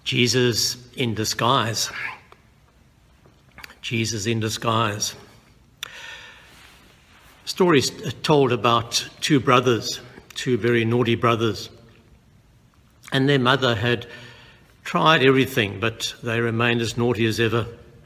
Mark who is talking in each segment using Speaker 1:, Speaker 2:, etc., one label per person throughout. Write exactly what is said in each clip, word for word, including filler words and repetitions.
Speaker 1: Jesus in disguise. Jesus in disguise. Stories told about two brothers, two very naughty brothers, and their mother had tried everything, but they remained as naughty as ever.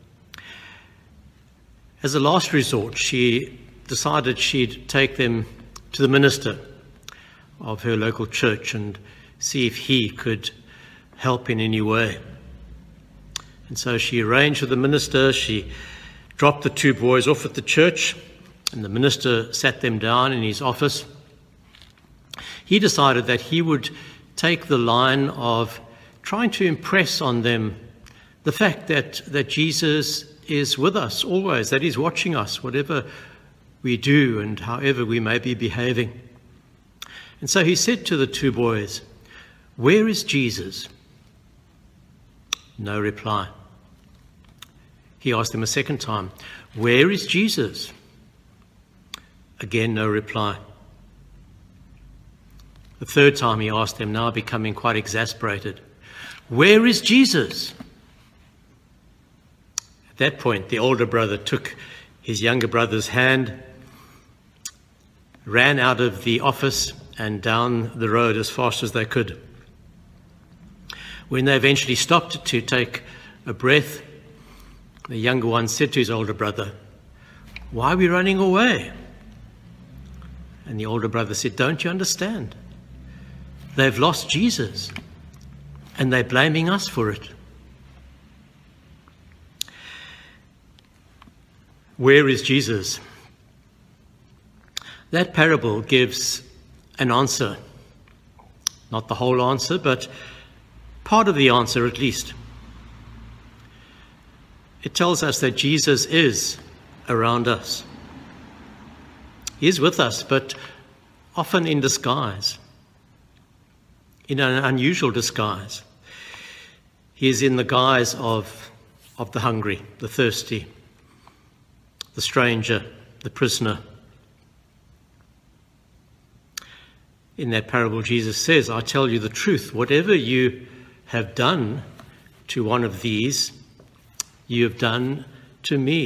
Speaker 1: As a last resort, she decided she'd take them to the minister of her local church and see if he could help in any way. And so she arranged with the minister. She dropped the two boys off at the church, and the minister sat them down in his office. He decided that he would take the line of trying to impress on them the fact that, that Jesus is with us always, that he's watching us, whatever we do and however we may be behaving. And so he said to the two boys, "Where is Jesus?" No reply. He asked them a second time, "Where is Jesus?" Again, no reply. The third time he asked them, now becoming quite exasperated, "Where is Jesus?" At that point, the older brother took his younger brother's hand, ran out of the office and down the road as fast as they could. When they eventually stopped to take a breath, the younger one said to his older brother, "Why are we running away?" And the older brother said, "Don't you understand? They've lost Jesus, and they're blaming us for it." Where is Jesus? That parable gives an answer. Not the whole answer, but part of the answer at least. It tells us that Jesus is around us. He is with us, but often in disguise, in an unusual disguise. He is in the guise of, of the hungry, the thirsty, the stranger, the prisoner. In that parable, Jesus says, "I tell you the truth, whatever you have done to one of these, you have done to me."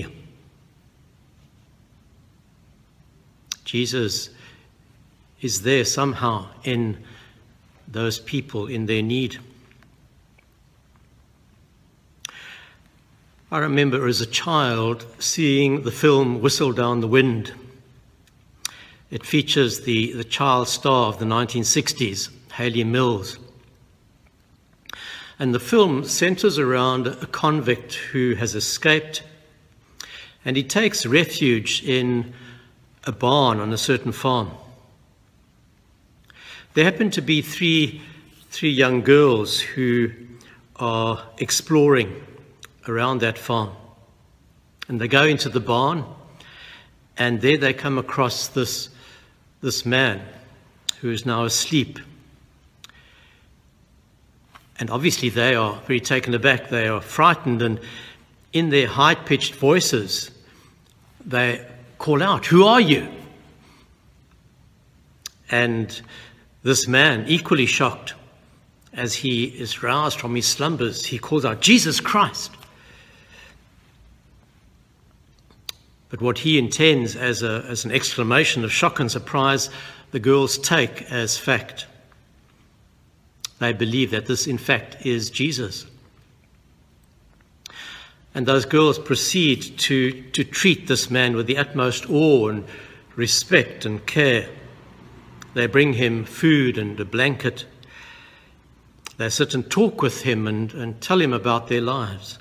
Speaker 1: Jesus is there somehow in those people in their need. I remember as a child seeing the film Whistle Down the Wind. It features the, the child star of the nineteen sixties, Hayley Mills. And the film centers around a convict who has escaped, and he takes refuge in a barn on a certain farm. There happen to be three, three young girls who are exploring around that farm. And they go into the barn, and there they come across this, this man who is now asleep. And obviously they are very taken aback, they are frightened, and in their high-pitched voices, they call out, "Who are you?" And this man, equally shocked, as he is roused from his slumbers, he calls out, "Jesus Christ." But what he intends as, a, as an exclamation of shock and surprise, the girls take as fact. They believe that this, in fact, is Jesus. And those girls proceed to, to treat this man with the utmost awe and respect and care. They bring him food and a blanket. They sit and talk with him and, and tell him about their lives.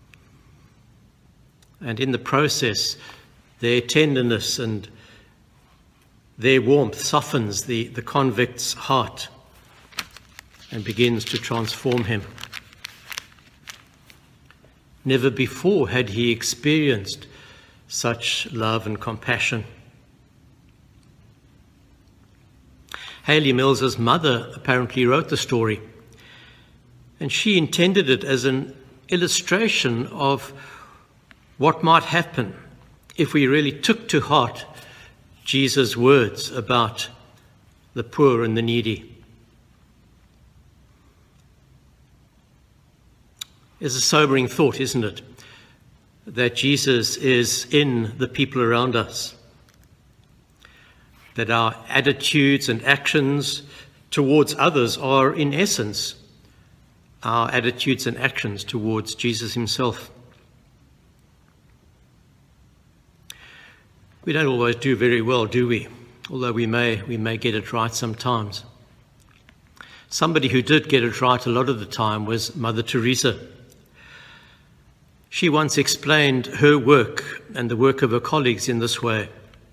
Speaker 1: And in the process, their tenderness and their warmth softens the, the convict's heart and begins to transform him. Never before had he experienced such love and compassion. Hayley Mills's mother apparently wrote the story, and she intended it as an illustration of what might happen if we really took to heart Jesus' words about the poor and the needy. is a sobering thought, isn't it? That Jesus is in the people around us. That our attitudes and actions towards others are, in essence, our attitudes and actions towards Jesus himself. We don't always do very well, do we? Although we may, we may get it right sometimes. Somebody who did get it right a lot of the time was Mother Teresa. She once explained her work and the work of her colleagues in this way.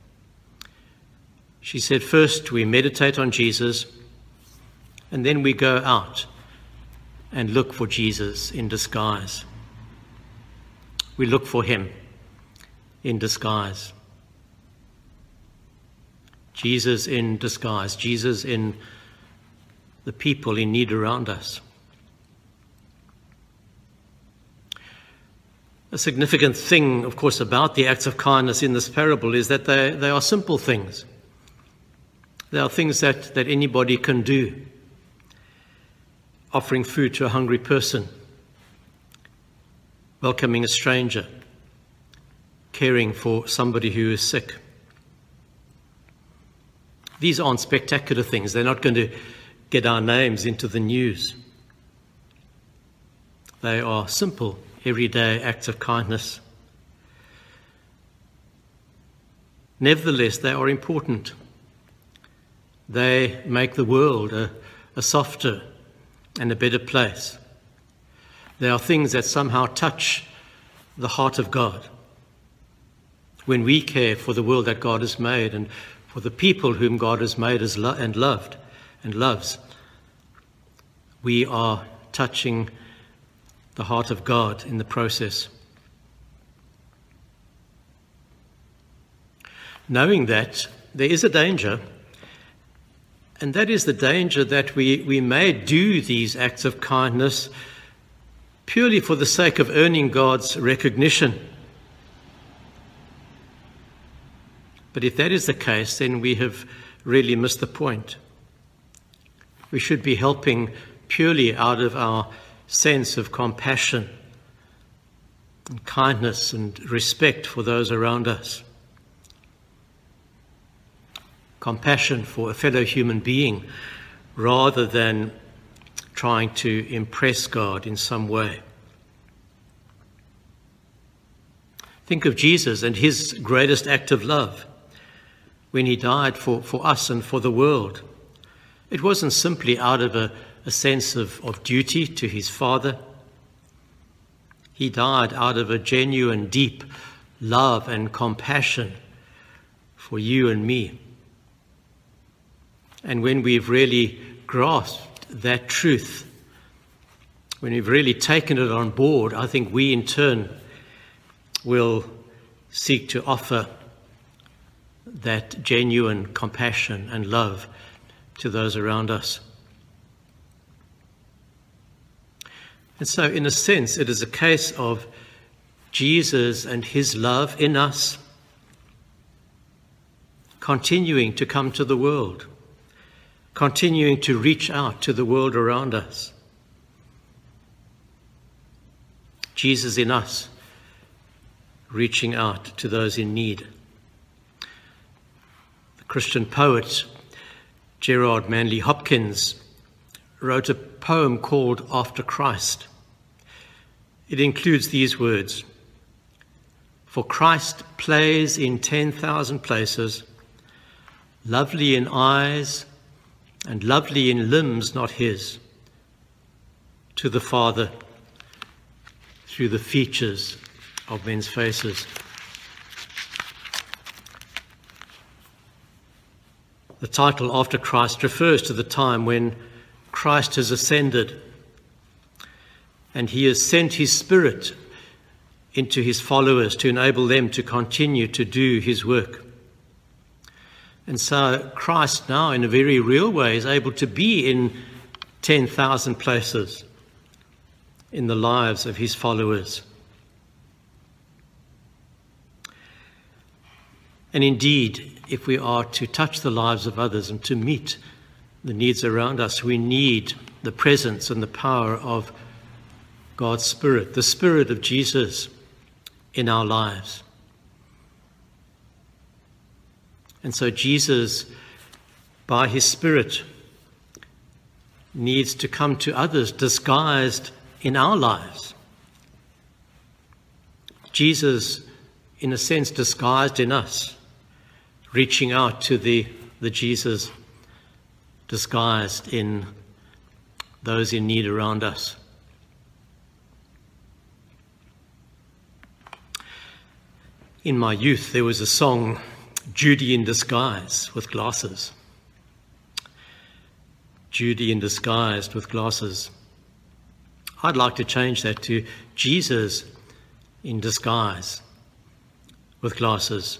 Speaker 1: She said, first we meditate on Jesus, and then we go out and look for Jesus in disguise. We look for him in disguise. Jesus in disguise, Jesus in the people in need around us. A significant thing, of course, about the acts of kindness in this parable is that they, they are simple things. They are things that, that anybody can do. Offering food to a hungry person, welcoming a stranger, caring for somebody who is sick. These aren't spectacular things. They're not going to get our names into the news. They are simple, everyday acts of kindness. Nevertheless, they are important. They make the world a, a softer and a better place. They are things that somehow touch the heart of God. When we care for the world that God has made and for the people whom God has made as lo- and loved and loves, we are touching the heart of God in the process. Knowing that, there is a danger, and that is the danger that we, we may do these acts of kindness purely for the sake of earning God's recognition. But if that is the case, then we have really missed the point. We should be helping purely out of our sense of compassion and kindness and respect for those around us. Compassion for a fellow human being rather than trying to impress God in some way. Think of Jesus and his greatest act of love when he died for, for us and for the world. It wasn't simply out of a, a sense of, of duty to his Father. He died out of a genuine, deep love and compassion for you and me. And when we've really grasped that truth, when we've really taken it on board, I think we in turn will seek to offer that genuine compassion and love to those around us. And so, in a sense, it is a case of Jesus and his love in us continuing to come to the world, continuing to reach out to the world around us. Jesus in us, reaching out to those in need. The Christian poet Gerard Manley Hopkins wrote a poem called After Christ. It includes these words: "For Christ plays in ten thousand places, lovely in eyes and lovely in limbs not his, to the Father through the features of men's faces." The title After Christ refers to the time when Christ has ascended and he has sent his Spirit into his followers to enable them to continue to do his work. And so Christ now, in a very real way, is able to be in ten thousand places in the lives of his followers. And indeed, if we are to touch the lives of others and to meet the needs around us, we need the presence and the power of God's Spirit, the Spirit of Jesus in our lives. And so Jesus, by his Spirit, needs to come to others disguised in our lives. Jesus, in a sense, disguised in us, reaching out to the, the Jesus disguised in those in need around us. In my youth, there was a song, Judy in Disguise with Glasses. Judy in Disguise with Glasses. I'd like to change that to Jesus in Disguise with Glasses.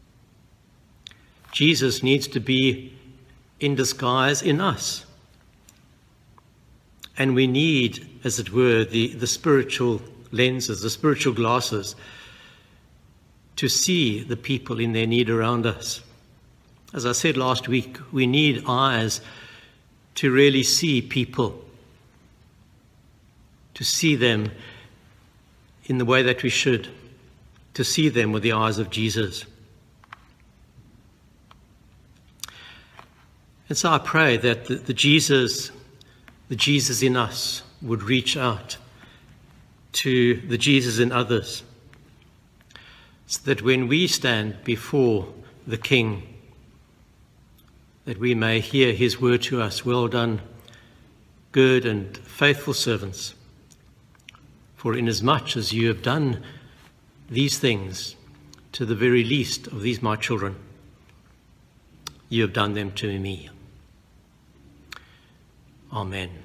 Speaker 1: Jesus needs to be in disguise in us. And we need, as it were, the, the spiritual lenses, the spiritual glasses, to see the people in their need around us. As I said last week, we need eyes to really see people, to see them in the way that we should, to see them with the eyes of Jesus. And so I pray that the, the Jesus, the Jesus in us would reach out to the Jesus in others, so that when we stand before the King, that we may hear his word to us, well done, good and faithful servants. For inasmuch as you have done these things to the very least of these my children, you have done them to me. Amen.